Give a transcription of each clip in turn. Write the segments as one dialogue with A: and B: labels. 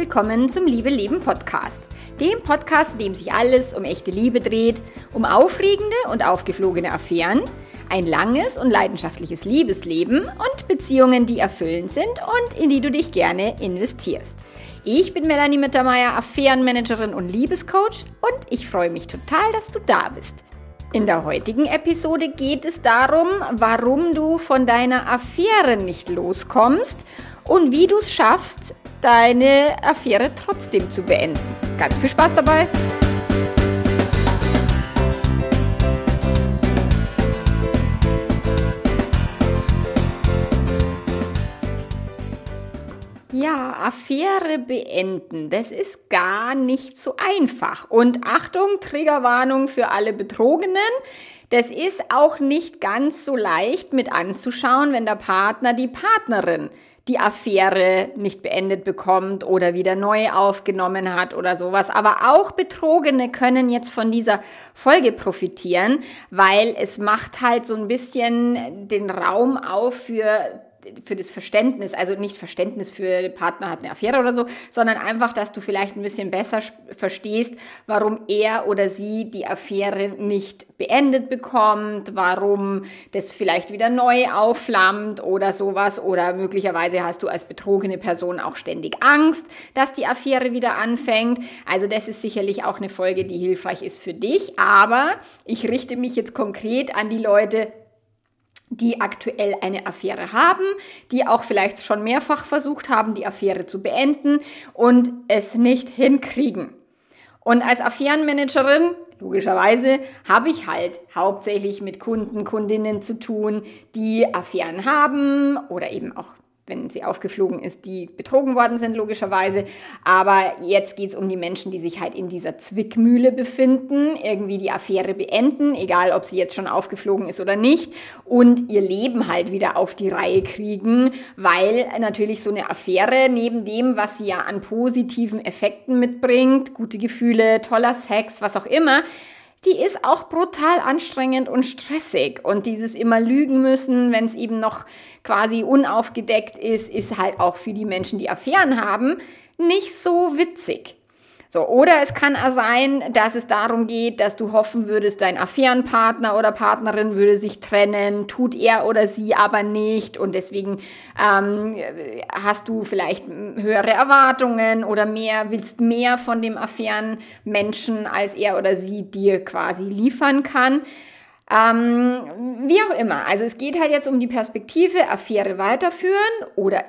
A: willkommen zum Liebe Leben Podcast. Dem Podcast, in dem sich alles um echte Liebe dreht, um aufregende und aufgeflogene Affären, ein langes und leidenschaftliches Liebesleben und Beziehungen, die erfüllend sind und in die du dich gerne investierst. Ich bin Melanie Mittermeier, Affärenmanagerin und Liebescoach und ich freue mich total, dass du da bist. In der heutigen Episode geht es darum, warum du von deiner Affäre nicht loskommst und wie du es schaffst, deine Affäre trotzdem zu beenden. Ganz viel Spaß dabei! Ja, Affäre beenden, das ist gar nicht so einfach. Und Achtung, Triggerwarnung für alle Betrogenen, das ist auch nicht ganz so leicht mit anzuschauen, wenn der Partner, die Partnerin die Affäre nicht beendet bekommt oder wieder neu aufgenommen hat oder sowas. Aber auch Betrogene können jetzt von dieser Folge profitieren, weil es macht halt so ein bisschen den Raum auf für das Verständnis, also nicht Verständnis für den Partner hat eine Affäre oder so, sondern einfach, dass du vielleicht ein bisschen besser verstehst, warum er oder sie die Affäre nicht beendet bekommt, warum das vielleicht wieder neu aufflammt oder sowas, oder möglicherweise hast du als betrogene Person auch ständig Angst, dass die Affäre wieder anfängt. Also das ist sicherlich auch eine Folge, die hilfreich ist für dich, aber ich richte mich jetzt konkret an die Leute, die aktuell eine Affäre haben, die auch vielleicht schon mehrfach versucht haben, die Affäre zu beenden und es nicht hinkriegen. Und als Affärenmanagerin, logischerweise, habe ich halt hauptsächlich mit Kunden, Kundinnen zu tun, die Affären haben oder eben auch, wenn sie aufgeflogen ist, die betrogen worden sind, logischerweise. Aber jetzt geht es um die Menschen, die sich halt in dieser Zwickmühle befinden, irgendwie die Affäre beenden, egal ob sie jetzt schon aufgeflogen ist oder nicht, und ihr Leben halt wieder auf die Reihe kriegen, weil natürlich so eine Affäre neben dem, was sie ja an positiven Effekten mitbringt, gute Gefühle, toller Sex, was auch immer, die ist auch brutal anstrengend und stressig. Und dieses immer lügen müssen, wenn es eben noch quasi unaufgedeckt ist halt auch für die Menschen, die Affären haben, nicht so witzig. So, oder es kann auch sein, dass es darum geht, dass du hoffen würdest, dein Affärenpartner oder Partnerin würde sich trennen, tut er oder sie aber nicht, und deswegen hast du vielleicht höhere Erwartungen oder willst mehr von dem Affärenmenschen, als er oder sie dir quasi liefern kann. Wie auch immer, also es geht halt jetzt um die Perspektive Affäre weiterführen oder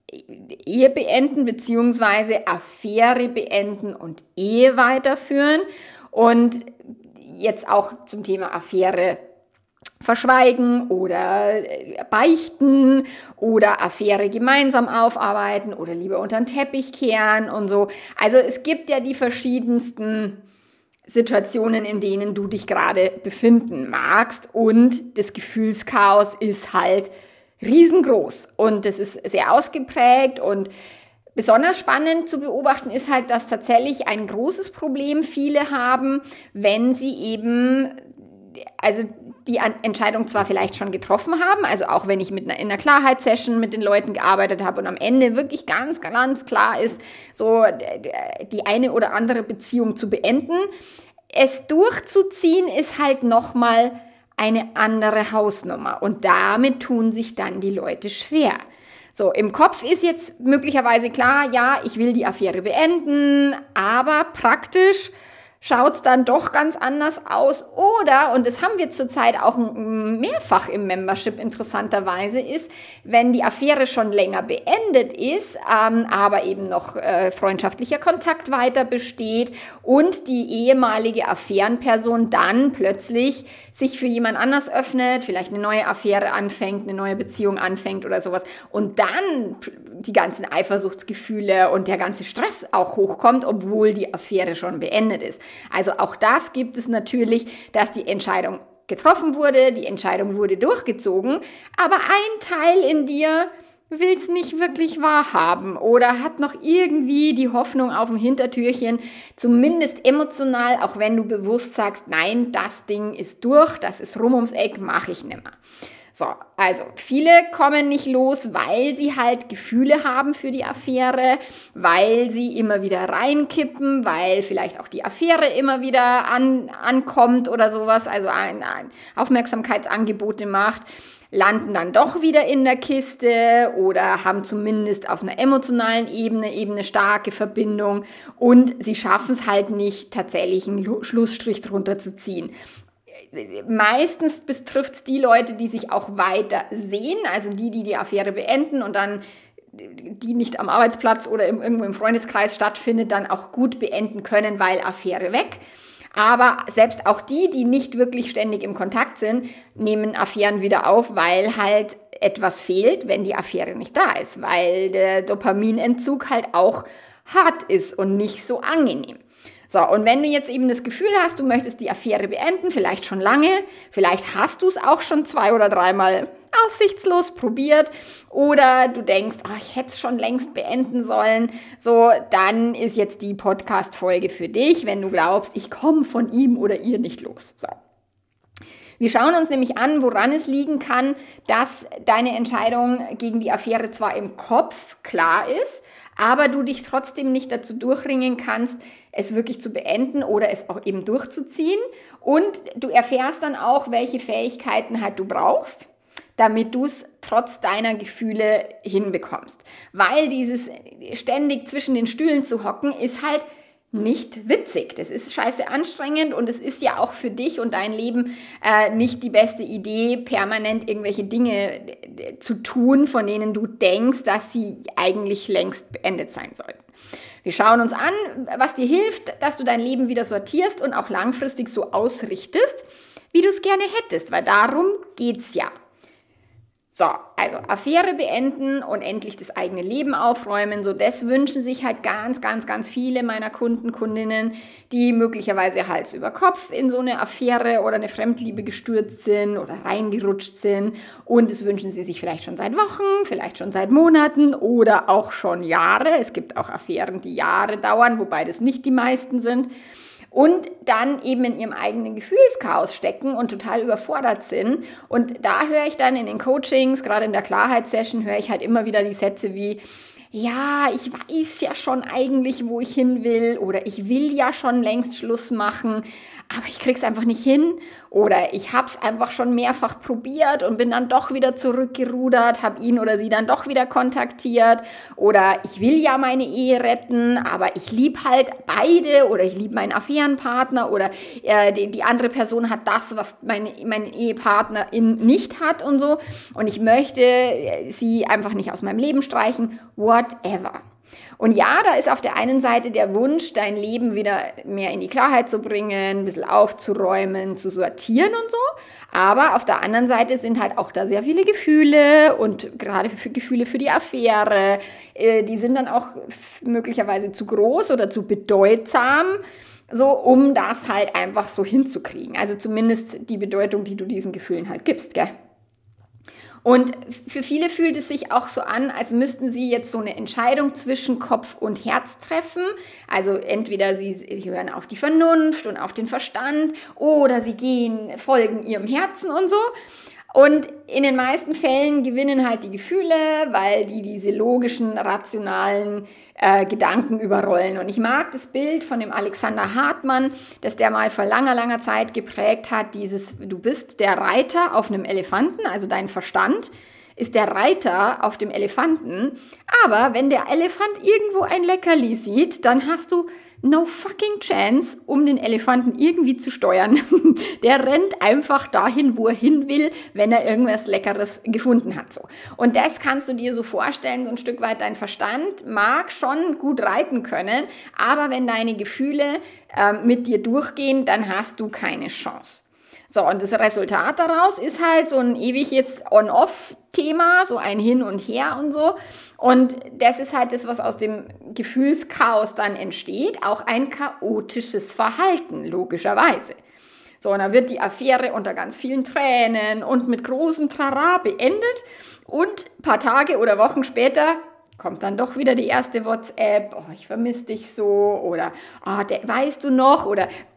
A: Ehe beenden, beziehungsweise Affäre beenden und Ehe weiterführen. Und jetzt auch zum Thema Affäre verschweigen oder beichten oder Affäre gemeinsam aufarbeiten oder lieber unter den Teppich kehren und so. Also es gibt ja die verschiedensten Situationen, in denen du dich gerade befinden magst, und das Gefühlschaos ist halt riesengroß und das ist sehr ausgeprägt. Und besonders spannend zu beobachten ist halt, dass tatsächlich ein großes Problem viele haben, wenn sie eben, also die Entscheidung zwar vielleicht schon getroffen haben, also auch wenn ich in einer Klarheitssession mit den Leuten gearbeitet habe und am Ende wirklich ganz, ganz klar ist, so die eine oder andere Beziehung zu beenden, es durchzuziehen ist halt nochmal eine andere Hausnummer, und damit tun sich dann die Leute schwer. So, im Kopf ist jetzt möglicherweise klar, ja, ich will die Affäre beenden, aber praktisch schaut es dann doch ganz anders aus. Oder, und das haben wir zurzeit auch mehrfach im Membership interessanterweise, ist, wenn die Affäre schon länger beendet ist, aber eben noch freundschaftlicher Kontakt weiter besteht und die ehemalige Affärenperson dann plötzlich sich für jemand anders öffnet, vielleicht eine neue Affäre anfängt, eine neue Beziehung anfängt oder sowas, und dann die ganzen Eifersuchtsgefühle und der ganze Stress auch hochkommt, obwohl die Affäre schon beendet ist. Also auch das gibt es natürlich, dass die Entscheidung getroffen wurde, die Entscheidung wurde durchgezogen, aber ein Teil in dir will es nicht wirklich wahrhaben oder hat noch irgendwie die Hoffnung auf dem Hintertürchen, zumindest emotional, auch wenn du bewusst sagst, nein, das Ding ist durch, das ist rum ums Eck, mache ich nimmer. So, also viele kommen nicht los, weil sie halt Gefühle haben für die Affäre, weil sie immer wieder reinkippen, weil vielleicht auch die Affäre immer wieder ankommt oder sowas, also Aufmerksamkeitsangebote macht, landen dann doch wieder in der Kiste oder haben zumindest auf einer emotionalen Ebene eben eine starke Verbindung und sie schaffen es halt nicht, tatsächlich einen Schlussstrich drunter zu ziehen. Meistens betrifft es die Leute, die sich auch weiter sehen, also die Affäre beenden und dann die nicht am Arbeitsplatz oder irgendwo im Freundeskreis stattfindet, dann auch gut beenden können, weil Affäre weg. Aber selbst auch die nicht wirklich ständig im Kontakt sind, nehmen Affären wieder auf, weil halt etwas fehlt, wenn die Affäre nicht da ist, weil der Dopaminentzug halt auch hart ist und nicht so angenehm. So, und wenn du jetzt eben das Gefühl hast, du möchtest die Affäre beenden, vielleicht schon lange, vielleicht hast du es auch schon 2 oder 3 Mal aussichtslos probiert oder du denkst, ich hätte es schon längst beenden sollen, so, dann ist jetzt die Podcast-Folge für dich, wenn du glaubst, ich komme von ihm oder ihr nicht los. So. Wir schauen uns nämlich an, woran es liegen kann, dass deine Entscheidung gegen die Affäre zwar im Kopf klar ist, aber du dich trotzdem nicht dazu durchringen kannst, es wirklich zu beenden oder es auch eben durchzuziehen. Und du erfährst dann auch, welche Fähigkeiten halt du brauchst, damit du es trotz deiner Gefühle hinbekommst. Weil dieses ständig zwischen den Stühlen zu hocken, ist halt nicht witzig. Das ist scheiße anstrengend und es ist ja auch für dich und dein Leben nicht die beste Idee, permanent irgendwelche Dinge zu tun, von denen du denkst, dass sie eigentlich längst beendet sein sollten. Wir schauen uns an, was dir hilft, dass du dein Leben wieder sortierst und auch langfristig so ausrichtest, wie du es gerne hättest, weil darum geht's ja. So, also Affäre beenden und endlich das eigene Leben aufräumen, so das wünschen sich halt ganz, ganz, ganz viele meiner Kundinnen, die möglicherweise Hals über Kopf in so eine Affäre oder eine Fremdliebe gestürzt sind oder reingerutscht sind und das wünschen sie sich vielleicht schon seit Wochen, vielleicht schon seit Monaten oder auch schon Jahre. Es gibt auch Affären, die Jahre dauern, wobei das nicht die meisten sind. Und dann eben in ihrem eigenen Gefühlschaos stecken und total überfordert sind. Und da höre ich dann in den Coachings, gerade in der Klarheitssession, höre ich halt immer wieder die Sätze wie, ja, ich weiß ja schon eigentlich, wo ich hin will oder ich will ja schon längst Schluss machen, aber ich krieg's einfach nicht hin oder ich hab's einfach schon mehrfach probiert und bin dann doch wieder zurückgerudert, habe ihn oder sie dann doch wieder kontaktiert oder ich will ja meine Ehe retten, aber ich lieb halt beide oder ich lieb meinen Affärenpartner oder die andere Person hat das, was mein Ehepartnerin nicht hat und so und ich möchte sie einfach nicht aus meinem Leben streichen, whatever. Und ja, da ist auf der einen Seite der Wunsch, dein Leben wieder mehr in die Klarheit zu bringen, ein bisschen aufzuräumen, zu sortieren und so. Aber auf der anderen Seite sind halt auch da sehr viele Gefühle und gerade Gefühle für die Affäre, die sind dann auch möglicherweise zu groß oder zu bedeutsam, so um das halt einfach so hinzukriegen. Also zumindest die Bedeutung, die du diesen Gefühlen halt gibst, gell? Und für viele fühlt es sich auch so an, als müssten sie jetzt so eine Entscheidung zwischen Kopf und Herz treffen. Also entweder sie hören auf die Vernunft und auf den Verstand oder sie folgen ihrem Herzen und so. Und in den meisten Fällen gewinnen halt die Gefühle, weil die diese logischen, rationalen Gedanken überrollen. Und ich mag das Bild von dem Alexander Hartmann, das der mal vor langer, langer Zeit geprägt hat, du bist der Reiter auf einem Elefanten, also dein Verstand ist der Reiter auf dem Elefanten, aber wenn der Elefant irgendwo ein Leckerli sieht, dann hast du no fucking chance, um den Elefanten irgendwie zu steuern. Der rennt einfach dahin, wo er hin will, wenn er irgendwas Leckeres gefunden hat. So. Und das kannst du dir so vorstellen, so ein Stück weit dein Verstand mag schon gut reiten können, aber wenn deine Gefühle mit dir durchgehen, dann hast du keine Chance. So, und das Resultat daraus ist halt so ein ewiges On-Off-Thema, so ein Hin und Her und so. Und das ist halt das, was aus dem Gefühlschaos dann entsteht, auch ein chaotisches Verhalten, logischerweise. So, und dann wird die Affäre unter ganz vielen Tränen und mit großem Trara beendet und ein paar Tage oder Wochen später kommt dann doch wieder die erste WhatsApp, ich vermisse dich so oder weißt du noch oder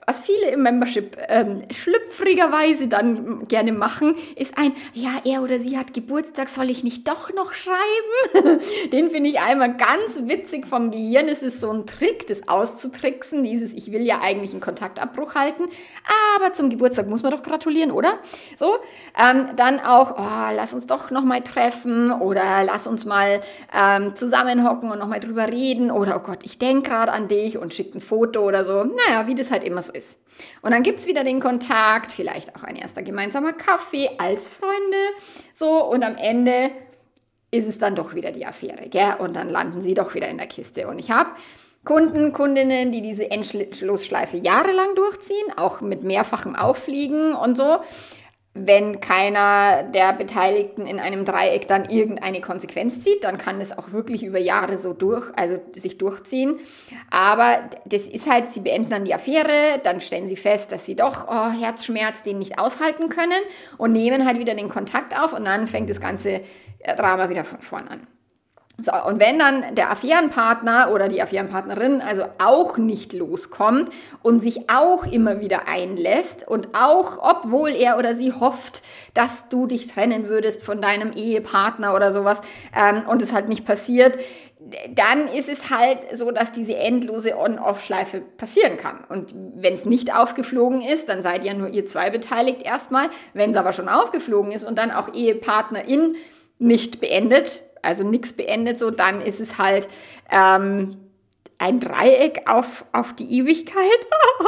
A: was viele im Membership schlüpfrigerweise dann gerne machen, ist ja, er oder sie hat Geburtstag, soll ich nicht doch noch schreiben? Den finde ich einmal ganz witzig vom Gehirn. Es ist so ein Trick, das auszutricksen, ich will ja eigentlich einen Kontaktabbruch halten, aber zum Geburtstag muss man doch gratulieren, oder? So, dann auch, lass uns doch nochmal treffen oder lass uns mal zusammenhocken und nochmal drüber reden oder, oh Gott, ich denke gerade an dich und schickt ein Foto oder so. Naja, wie das halt immer so ist. Und dann gibt es wieder den Kontakt, vielleicht auch ein erster gemeinsamer Kaffee als Freunde, so, und am Ende ist es dann doch wieder die Affäre, gell? Und dann landen sie doch wieder in der Kiste. Und ich habe Kundinnen, die diese Endlosschleife jahrelang durchziehen, auch mit mehrfachem Auffliegen und so. Wenn keiner der Beteiligten in einem Dreieck dann irgendeine Konsequenz zieht, dann kann es auch wirklich über Jahre so sich durchziehen. Aber das ist halt, sie beenden dann die Affäre, dann stellen sie fest, dass sie doch Herzschmerz den nicht aushalten können und nehmen halt wieder den Kontakt auf und dann fängt das ganze Drama wieder von vorn an. So, und wenn dann der Affärenpartner oder die Affärenpartnerin also auch nicht loskommt und sich auch immer wieder einlässt und auch, obwohl er oder sie hofft, dass du dich trennen würdest von deinem Ehepartner oder sowas und es halt nicht passiert, dann ist es halt so, dass diese endlose On-Off-Schleife passieren kann. Und wenn es nicht aufgeflogen ist, dann seid ja nur ihr zwei beteiligt erstmal. Wenn es aber schon aufgeflogen ist und dann auch Ehepartnerin nicht beendet, also nichts beendet, so, dann ist es halt ein Dreieck auf die Ewigkeit,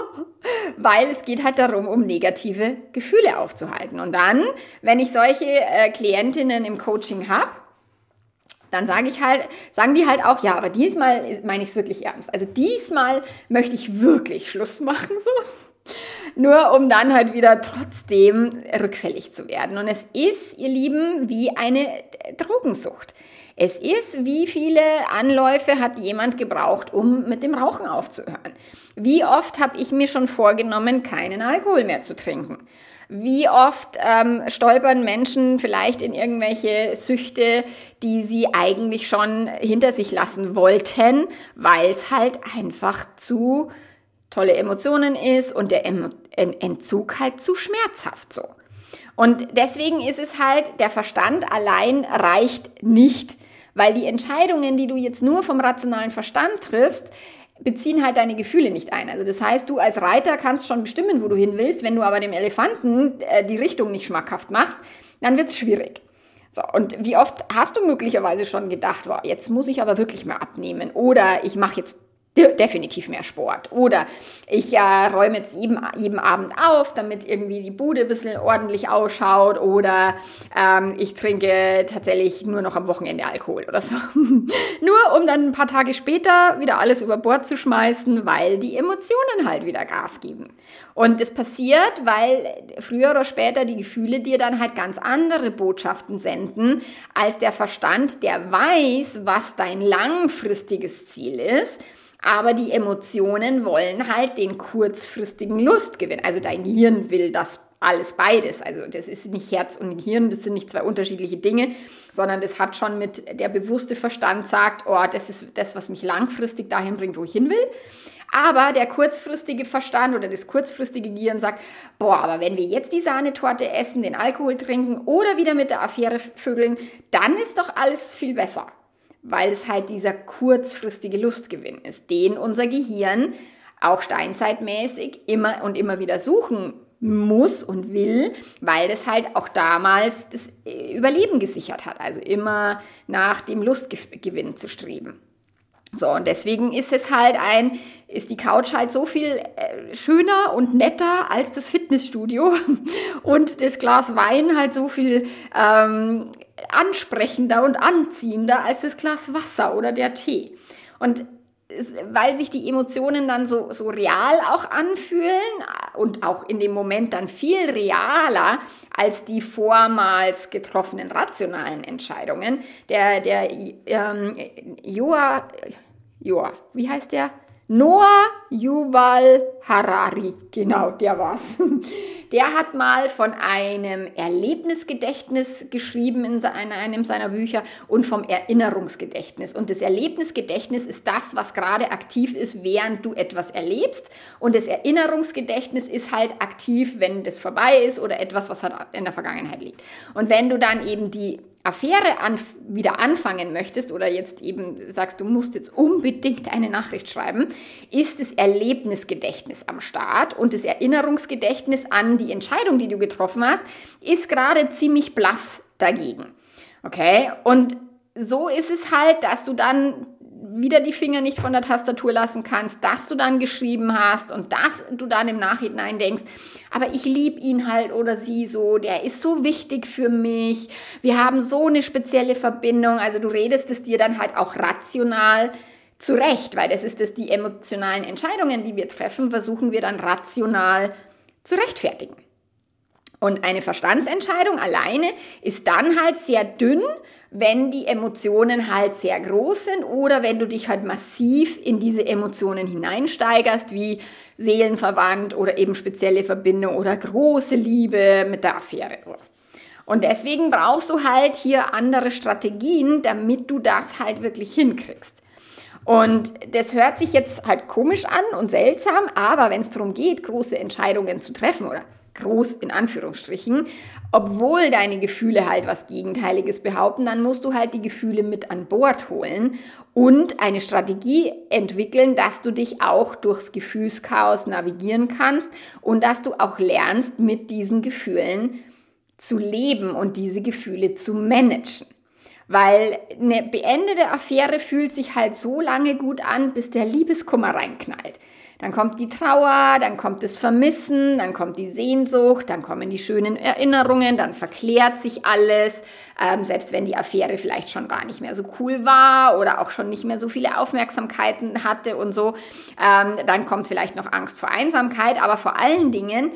A: weil es geht halt darum, um negative Gefühle aufzuhalten. Und dann, wenn ich solche Klientinnen im Coaching habe, dann sagen die halt auch, ja, aber diesmal meine ich es wirklich ernst. Also diesmal möchte ich wirklich Schluss machen, so. Nur um dann halt wieder trotzdem rückfällig zu werden. Und es ist, ihr Lieben, wie eine Drogensucht. Es ist, wie viele Anläufe hat jemand gebraucht, um mit dem Rauchen aufzuhören? Wie oft habe ich mir schon vorgenommen, keinen Alkohol mehr zu trinken? Wie oft stolpern Menschen vielleicht in irgendwelche Süchte, die sie eigentlich schon hinter sich lassen wollten, weil es halt einfach zu tolle Emotionen ist und der Entzug halt zu schmerzhaft so. Und deswegen ist es halt, der Verstand allein reicht nicht, weil die Entscheidungen, die du jetzt nur vom rationalen Verstand triffst, beziehen halt deine Gefühle nicht ein. Also das heißt, du als Reiter kannst schon bestimmen, wo du hin willst, wenn du aber dem Elefanten die Richtung nicht schmackhaft machst, dann wird es schwierig. So, und wie oft hast du möglicherweise schon gedacht, wow, jetzt muss ich aber wirklich mal abnehmen oder ich mache jetzt definitiv mehr Sport. Oder ich räume jetzt jeden Abend auf, damit irgendwie die Bude ein bisschen ordentlich ausschaut. Oder ich trinke tatsächlich nur noch am Wochenende Alkohol oder so. Nur um dann ein paar Tage später wieder alles über Bord zu schmeißen, weil die Emotionen halt wieder Gas geben. Und das passiert, weil früher oder später die Gefühle dir dann halt ganz andere Botschaften senden, als der Verstand, der weiß, was dein langfristiges Ziel ist. Aber die Emotionen wollen halt den kurzfristigen Lustgewinn. Also dein Gehirn will das alles beides. Also das ist nicht Herz und Gehirn, das sind nicht zwei unterschiedliche Dinge, sondern das hat schon mit, der bewusste Verstand sagt, oh, das ist das, was mich langfristig dahin bringt, wo ich hin will. Aber der kurzfristige Verstand oder das kurzfristige Gehirn sagt, boah, aber wenn wir jetzt die Sahnetorte essen, den Alkohol trinken oder wieder mit der Affäre vögeln, dann ist doch alles viel besser. Weil es halt dieser kurzfristige Lustgewinn ist, den unser Gehirn auch steinzeitmäßig immer und immer wieder suchen muss und will, weil das halt auch damals das Überleben gesichert hat, also immer nach dem Lustgewinn zu streben. So, und deswegen ist die Couch halt so viel schöner und netter als das Fitnessstudio und das Glas Wein halt so viel ansprechender und anziehender als das Glas Wasser oder der Tee. Und weil sich die Emotionen dann so real auch anfühlen und auch in dem Moment dann viel realer als die vormals getroffenen rationalen Entscheidungen. Wie heißt der? Noah Yuval Harari, genau, der war's. Der hat mal von einem Erlebnisgedächtnis geschrieben in einem seiner Bücher und vom Erinnerungsgedächtnis. Und das Erlebnisgedächtnis ist das, was gerade aktiv ist, während du etwas erlebst. Und das Erinnerungsgedächtnis ist halt aktiv, wenn das vorbei ist oder etwas, was halt in der Vergangenheit liegt. Und wenn du dann eben die Affäre wieder anfangen möchtest oder jetzt eben sagst, du musst jetzt unbedingt eine Nachricht schreiben, ist das Erlebnisgedächtnis am Start und das Erinnerungsgedächtnis an die Entscheidung, die du getroffen hast, ist gerade ziemlich blass dagegen. Okay? Und so ist es halt, dass du dann wieder die Finger nicht von der Tastatur lassen kannst, dass du dann geschrieben hast und dass du dann im Nachhinein denkst, aber ich liebe ihn halt oder sie so, der ist so wichtig für mich, wir haben so eine spezielle Verbindung, also du redest es dir dann halt auch rational zurecht, weil das ist das, die emotionalen Entscheidungen, die wir treffen, versuchen wir dann rational zu rechtfertigen. Und eine Verstandsentscheidung alleine ist dann halt sehr dünn, wenn die Emotionen halt sehr groß sind oder wenn du dich halt massiv in diese Emotionen hineinsteigerst, wie seelenverwandt oder eben spezielle Verbindung oder große Liebe mit der Affäre. Und deswegen brauchst du halt hier andere Strategien, damit du das halt wirklich hinkriegst. Und das hört sich jetzt halt komisch an und seltsam, aber wenn es darum geht, große Entscheidungen zu treffen oder groß in Anführungsstrichen, obwohl deine Gefühle halt was Gegenteiliges behaupten, dann musst du halt die Gefühle mit an Bord holen und eine Strategie entwickeln, dass du dich auch durchs Gefühlschaos navigieren kannst und dass du auch lernst, mit diesen Gefühlen zu leben und diese Gefühle zu managen. Weil eine beendete Affäre fühlt sich halt so lange gut an, bis der Liebeskummer reinknallt. Dann kommt die Trauer, dann kommt das Vermissen, dann kommt die Sehnsucht, dann kommen die schönen Erinnerungen, dann verklärt sich alles, selbst wenn die Affäre vielleicht schon gar nicht mehr so cool war oder auch schon nicht mehr so viele Aufmerksamkeiten hatte und so. Dann kommt vielleicht noch Angst vor Einsamkeit, aber vor allen Dingen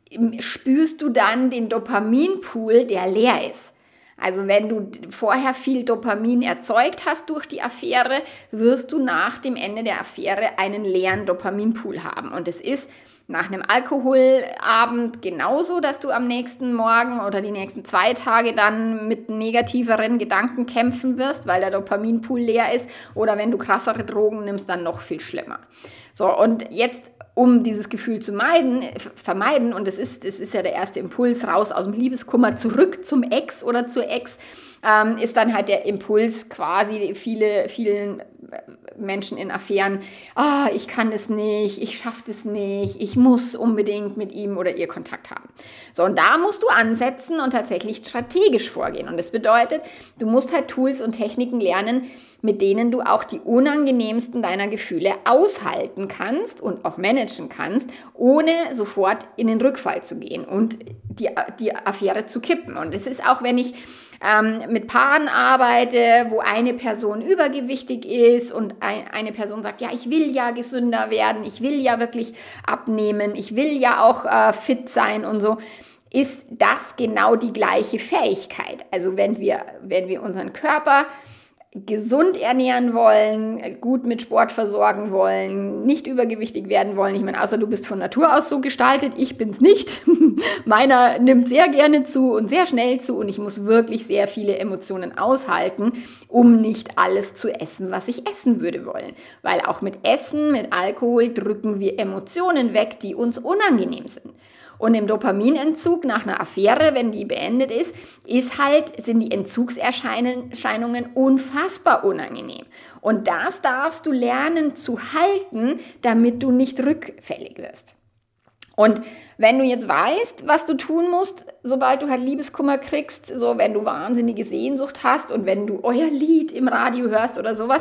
A: spürst du dann den Dopaminpool, der leer ist. Also wenn du vorher viel Dopamin erzeugt hast durch die Affäre, wirst du nach dem Ende der Affäre einen leeren Dopaminpool haben. Und es ist nach einem Alkoholabend genauso, dass du am nächsten Morgen oder die nächsten 2 Tage dann mit negativeren Gedanken kämpfen wirst, weil der Dopaminpool leer ist. Oder wenn du krassere Drogen nimmst, dann noch viel schlimmer. So, und jetzt, um dieses Gefühl zu vermeiden, und das ist ja der erste Impuls, raus aus dem Liebeskummer, zurück zum Ex oder zur Ex, ist dann halt der Impuls quasi vielen Menschen in Affären, ich kann das nicht, ich schaffe das nicht, ich muss unbedingt mit ihm oder ihr Kontakt haben. So, und da musst du ansetzen und tatsächlich strategisch vorgehen. Und das bedeutet, du musst halt Tools und Techniken lernen, mit denen du auch die unangenehmsten deiner Gefühle aushalten kannst und auch managen kannst, ohne sofort in den Rückfall zu gehen und die Affäre zu kippen. Und es ist auch, wenn ich mit Paaren arbeite, wo eine Person übergewichtig ist und eine Person sagt, ja, ich will ja gesünder werden, ich will ja wirklich abnehmen, ich will ja auch fit sein und so, ist das genau die gleiche Fähigkeit. Also wenn wir unseren Körper gesund ernähren wollen, gut mit Sport versorgen wollen, nicht übergewichtig werden wollen. Ich meine, außer du bist von Natur aus so gestaltet, ich bin's nicht. Meiner nimmt sehr gerne zu und sehr schnell zu und ich muss wirklich sehr viele Emotionen aushalten, um nicht alles zu essen, was ich essen würde wollen. Weil auch mit Essen, mit Alkohol drücken wir Emotionen weg, die uns unangenehm sind. Und im Dopaminentzug nach einer Affäre, wenn die beendet ist, sind die Entzugserscheinungen unfassbar unangenehm. Und das darfst du lernen zu halten, damit du nicht rückfällig wirst. Und wenn du jetzt weißt, was du tun musst, sobald du halt Liebeskummer kriegst, so wenn du wahnsinnige Sehnsucht hast und wenn du euer Lied im Radio hörst oder sowas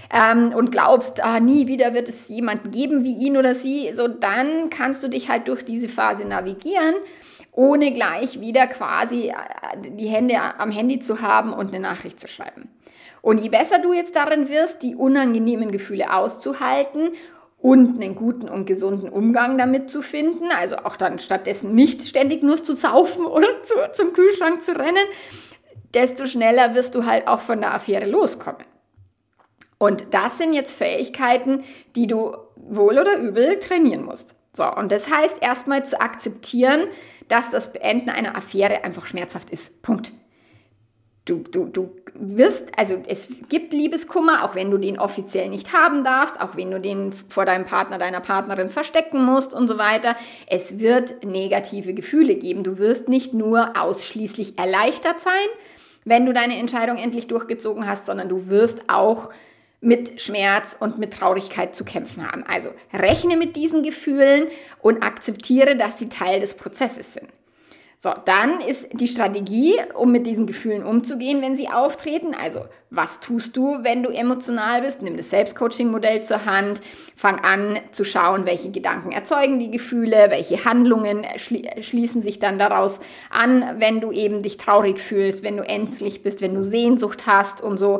A: und glaubst, nie wieder wird es jemanden geben wie ihn oder sie, so dann kannst du dich halt durch diese Phase navigieren, ohne gleich wieder quasi die Hände am Handy zu haben und eine Nachricht zu schreiben. Und je besser du jetzt darin wirst, die unangenehmen Gefühle auszuhalten und einen guten und gesunden Umgang damit zu finden, also auch dann stattdessen nicht ständig nur zu saufen oder zum Kühlschrank zu rennen, desto schneller wirst du halt auch von der Affäre loskommen. Und das sind jetzt Fähigkeiten, die du wohl oder übel trainieren musst. So, und das heißt erstmal zu akzeptieren, dass das Beenden einer Affäre einfach schmerzhaft ist. Punkt. Du wirst, also es gibt Liebeskummer, auch wenn du den offiziell nicht haben darfst, auch wenn du den vor deinem Partner, deiner Partnerin verstecken musst und so weiter. Es wird negative Gefühle geben. Du wirst nicht nur ausschließlich erleichtert sein, wenn du deine Entscheidung endlich durchgezogen hast, sondern du wirst auch mit Schmerz und mit Traurigkeit zu kämpfen haben. Also rechne mit diesen Gefühlen und akzeptiere, dass sie Teil des Prozesses sind. So, dann ist die Strategie, um mit diesen Gefühlen umzugehen, wenn sie auftreten. Also, was tust du, wenn du emotional bist? Nimm das Selbstcoaching-Modell zur Hand. Fang an zu schauen, welche Gedanken erzeugen die Gefühle, welche Handlungen schließen sich dann daraus an, wenn du eben dich traurig fühlst, wenn du ängstlich bist, wenn du Sehnsucht hast und so.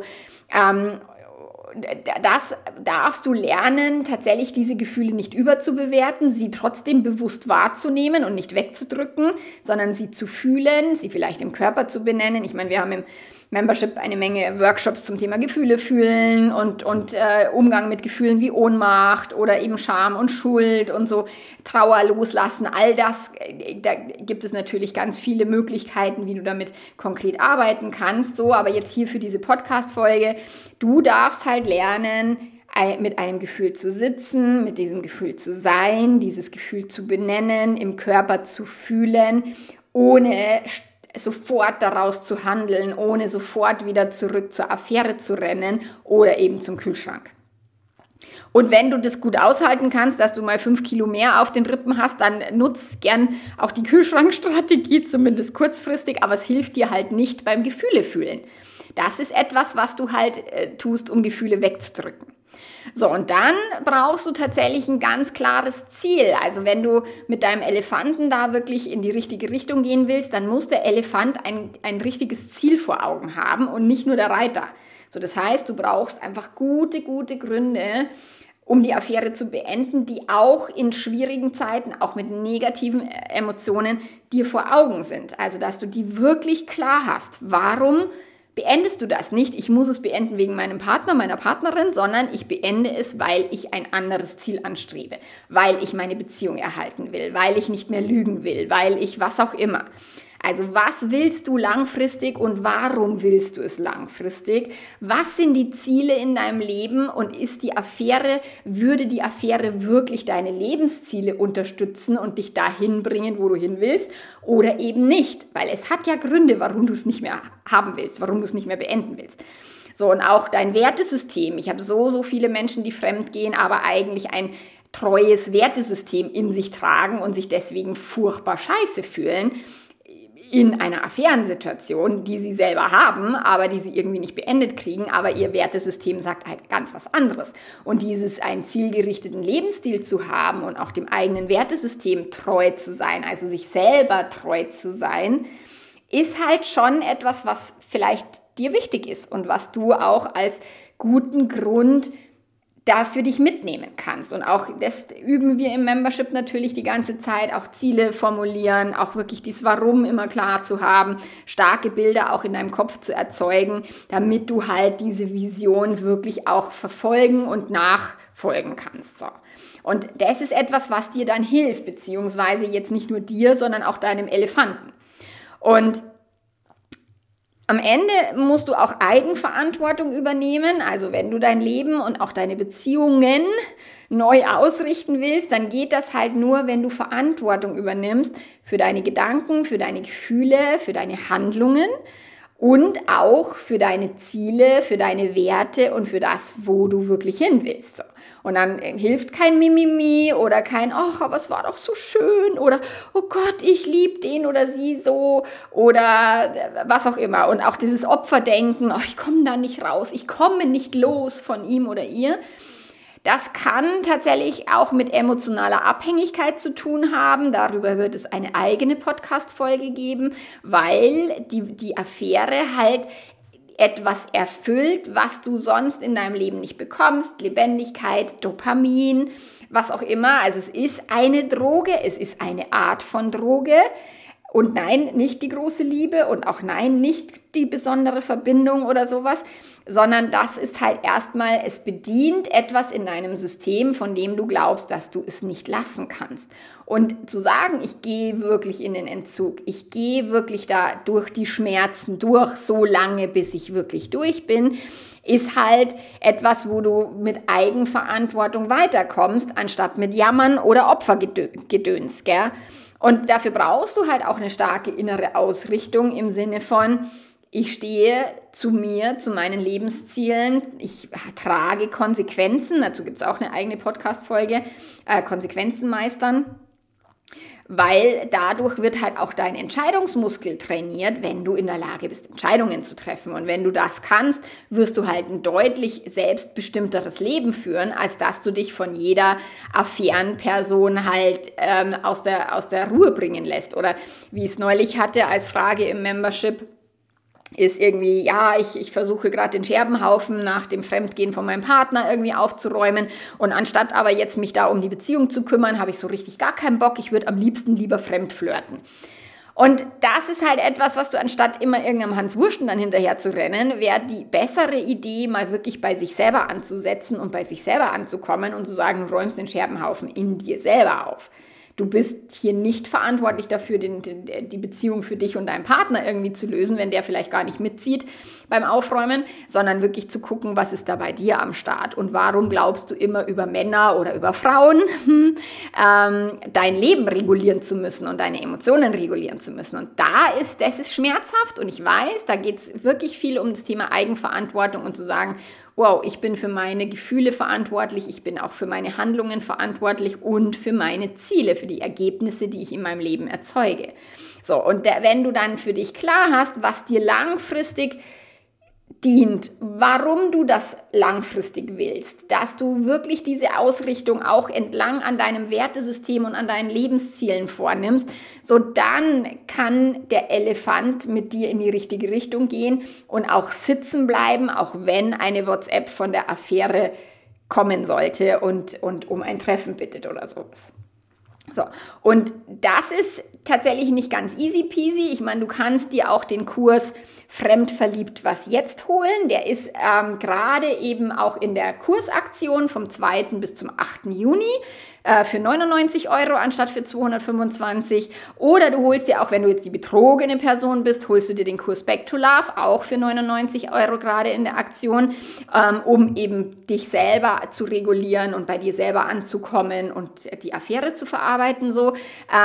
A: Das darfst du lernen, tatsächlich diese Gefühle nicht überzubewerten, sie trotzdem bewusst wahrzunehmen und nicht wegzudrücken, sondern sie zu fühlen, sie vielleicht im Körper zu benennen. Ich meine, wir haben im Membership eine Menge Workshops zum Thema Gefühle fühlen und Umgang mit Gefühlen wie Ohnmacht oder eben Scham und Schuld und so, Trauer loslassen, all das, da gibt es natürlich ganz viele Möglichkeiten, wie du damit konkret arbeiten kannst, so, aber jetzt hier für diese Podcast-Folge, du darfst halt lernen, mit einem Gefühl zu sitzen, mit diesem Gefühl zu sein, dieses Gefühl zu benennen, im Körper zu fühlen, ohne sofort daraus zu handeln, ohne sofort wieder zurück zur Affäre zu rennen oder eben zum Kühlschrank. Und wenn du das gut aushalten kannst, dass du mal 5 Kilo mehr auf den Rippen hast, dann nutz gern auch die Kühlschrankstrategie, zumindest kurzfristig, aber es hilft dir halt nicht beim Gefühle fühlen. Das ist etwas, was du halt tust, um Gefühle wegzudrücken. So, und dann brauchst du tatsächlich ein ganz klares Ziel. Also wenn du mit deinem Elefanten da wirklich in die richtige Richtung gehen willst, dann muss der Elefant ein richtiges Ziel vor Augen haben und nicht nur der Reiter. So, das heißt, du brauchst einfach gute Gründe, um die Affäre zu beenden, die auch in schwierigen Zeiten, auch mit negativen Emotionen, dir vor Augen sind. Also, dass du die wirklich klar hast. Warum beendest du das nicht? Ich muss es beenden wegen meinem Partner, meiner Partnerin, sondern ich beende es, weil ich ein anderes Ziel anstrebe, weil ich meine Beziehung erhalten will, weil ich nicht mehr lügen will, weil ich was auch immer. Also was willst du langfristig und warum willst du es langfristig? Was sind die Ziele in deinem Leben und würde die Affäre wirklich deine Lebensziele unterstützen und dich dahin bringen, wo du hin willst oder eben nicht? Weil es hat ja Gründe, warum du es nicht mehr haben willst, warum du es nicht mehr beenden willst. So, und auch dein Wertesystem. Ich habe so viele Menschen, die fremd gehen, aber eigentlich ein treues Wertesystem in sich tragen und sich deswegen furchtbar scheiße fühlen in einer Affärensituation, die sie selber haben, aber die sie irgendwie nicht beendet kriegen, aber ihr Wertesystem sagt halt ganz was anderes. Und einen zielgerichteten Lebensstil zu haben und auch dem eigenen Wertesystem treu zu sein, also sich selber treu zu sein, ist halt schon etwas, was vielleicht dir wichtig ist und was du auch als guten Grund da für dich mitnehmen kannst. Und auch das üben wir im Membership natürlich die ganze Zeit, auch Ziele formulieren, auch wirklich dieses Warum immer klar zu haben, starke Bilder auch in deinem Kopf zu erzeugen, damit du halt diese Vision wirklich auch verfolgen und nachfolgen kannst. So. Und das ist etwas, was dir dann hilft, beziehungsweise jetzt nicht nur dir, sondern auch deinem Elefanten. Und am Ende musst du auch Eigenverantwortung übernehmen. Also wenn du dein Leben und auch deine Beziehungen neu ausrichten willst, dann geht das halt nur, wenn du Verantwortung übernimmst für deine Gedanken, für deine Gefühle, für deine Handlungen und auch für deine Ziele, für deine Werte und für das, wo du wirklich hin willst. So. Und dann hilft kein Mimimi oder kein, ach, aber es war doch so schön oder, oh Gott, ich liebe den oder sie so oder was auch immer. Und auch dieses Opferdenken, oh, ich komme da nicht raus, ich komme nicht los von ihm oder ihr. Das kann tatsächlich auch mit emotionaler Abhängigkeit zu tun haben. Darüber wird es eine eigene Podcast-Folge geben, weil die Affäre halt etwas erfüllt, was du sonst in deinem Leben nicht bekommst. Lebendigkeit, Dopamin, was auch immer. Also es ist eine Droge, es ist eine Art von Droge. Und nein, nicht die große Liebe und auch nein, nicht die besondere Verbindung oder sowas, sondern das ist halt erstmal, es bedient etwas in deinem System, von dem du glaubst, dass du es nicht lassen kannst. Und zu sagen, ich gehe wirklich in den Entzug, ich gehe wirklich da durch die Schmerzen durch, so lange, bis ich wirklich durch bin, ist halt etwas, wo du mit Eigenverantwortung weiterkommst, anstatt mit Jammern oder Opfergedöns, gell? Und dafür brauchst du halt auch eine starke innere Ausrichtung im Sinne von, ich stehe zu mir, zu meinen Lebenszielen, ich trage Konsequenzen, dazu gibt es auch eine eigene Podcast-Folge, Konsequenzen meistern, weil dadurch wird halt auch dein Entscheidungsmuskel trainiert, wenn du in der Lage bist, Entscheidungen zu treffen. Und wenn du das kannst, wirst du halt ein deutlich selbstbestimmteres Leben führen, als dass du dich von jeder Affärenperson halt aus der Ruhe bringen lässt. Oder wie ich es neulich hatte als Frage im Membership, ist irgendwie, ja, ich versuche gerade den Scherbenhaufen nach dem Fremdgehen von meinem Partner irgendwie aufzuräumen und anstatt aber jetzt mich da um die Beziehung zu kümmern, habe ich so richtig gar keinen Bock, ich würde am liebsten lieber fremd flirten. Und das ist halt etwas, was du anstatt immer irgendeinem Hans Wursten dann hinterher zu rennen, wäre die bessere Idee, mal wirklich bei sich selber anzusetzen und bei sich selber anzukommen und zu sagen, du räumst den Scherbenhaufen in dir selber auf. Du bist hier nicht verantwortlich dafür, die Beziehung für dich und deinen Partner irgendwie zu lösen, wenn der vielleicht gar nicht mitzieht beim Aufräumen, sondern wirklich zu gucken, was ist da bei dir am Start und warum glaubst du immer über Männer oder über Frauen dein Leben regulieren zu müssen und deine Emotionen regulieren zu müssen. Und das ist schmerzhaft und ich weiß, da geht es wirklich viel um das Thema Eigenverantwortung und zu sagen, wow, ich bin für meine Gefühle verantwortlich, ich bin auch für meine Handlungen verantwortlich und für meine Ziele, für die Ergebnisse, die ich in meinem Leben erzeuge. So, und wenn du dann für dich klar hast, was dir langfristig dient, warum du das langfristig willst, dass du wirklich diese Ausrichtung auch entlang an deinem Wertesystem und an deinen Lebenszielen vornimmst, so dann kann der Elefant mit dir in die richtige Richtung gehen und auch sitzen bleiben, auch wenn eine WhatsApp von der Affäre kommen sollte und um ein Treffen bittet oder sowas. So, und das ist tatsächlich nicht ganz easy peasy. Ich meine, du kannst dir auch den Kurs Fremdverliebt was jetzt holen. Der ist gerade eben auch in der Kursaktion vom 2. bis zum 8. Juni für 99 € anstatt für 225. Oder du holst dir auch, wenn du jetzt die betrogene Person bist, holst du dir den Kurs Back to Love, auch für 99 € gerade in der Aktion, um eben dich selber zu regulieren und bei dir selber anzukommen und die Affäre zu verarbeiten. So,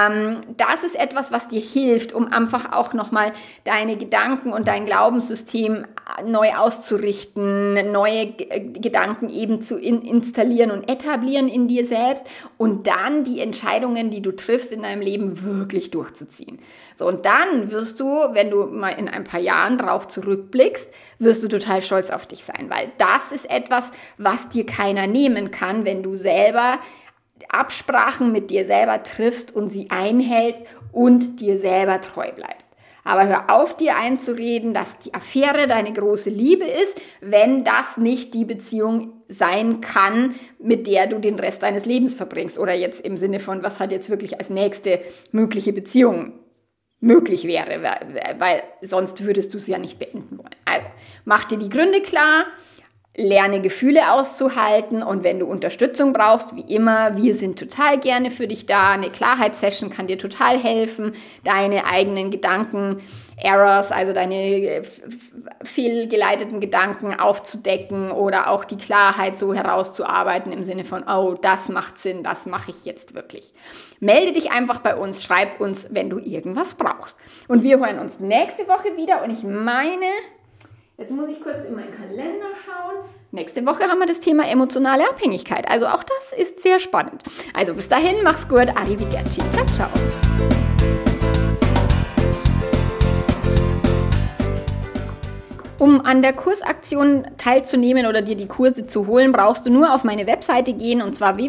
A: das ist etwas, was dir hilft, um einfach auch nochmal deine Gedanken und dein Glaubenssystem neu auszurichten, neue Gedanken eben zu installieren und etablieren in dir selbst und dann die Entscheidungen, die du triffst in deinem Leben, wirklich durchzuziehen. So, und dann wirst du, wenn du mal in ein paar Jahren drauf zurückblickst, wirst du total stolz auf dich sein, weil das ist etwas, was dir keiner nehmen kann, wenn du selber Absprachen mit dir selber triffst und sie einhältst und dir selber treu bleibst. Aber hör auf, dir einzureden, dass die Affäre deine große Liebe ist, wenn das nicht die Beziehung sein kann, mit der du den Rest deines Lebens verbringst. Oder jetzt im Sinne von, was halt jetzt wirklich als nächste mögliche Beziehung möglich wäre, weil sonst würdest du es ja nicht beenden wollen. Also, mach dir die Gründe klar. Lerne Gefühle auszuhalten und wenn du Unterstützung brauchst, wie immer, wir sind total gerne für dich da. Eine Klarheitssession kann dir total helfen, deine eigenen Gedanken-Errors, also deine fehlgeleiteten Gedanken aufzudecken oder auch die Klarheit so herauszuarbeiten im Sinne von, oh, das macht Sinn, das mache ich jetzt wirklich. Melde dich einfach bei uns, schreib uns, wenn du irgendwas brauchst. Und wir hören uns nächste Woche wieder und ich meine... Jetzt muss ich kurz in meinen Kalender schauen. Nächste Woche haben wir das Thema emotionale Abhängigkeit. Also auch das ist sehr spannend. Also bis dahin, mach's gut. Arrivederci. Ciao, ciao. Um an der Kursaktion teilzunehmen oder dir die Kurse zu holen, brauchst du nur auf meine Webseite gehen, und zwar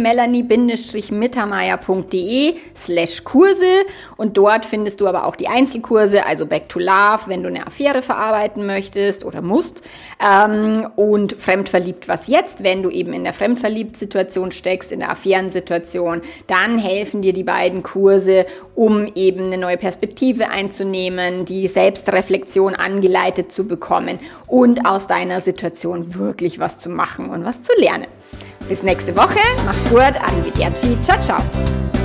A: www.melanie-mittermeier.de/Kurse, und dort findest du aber auch die Einzelkurse, also Back to Love, wenn du eine Affäre verarbeiten möchtest oder musst, und Fremdverliebt, was jetzt, wenn du eben in der Fremdverliebt-Situation steckst, in der Affärensituation, dann helfen dir die beiden Kurse, um eben eine neue Perspektive einzunehmen, die Selbstreflexion angeleitet zu bekommen und aus deiner Situation wirklich was zu machen und was zu lernen. Bis nächste Woche. Mach's gut. Arrivederci. Ciao, ciao.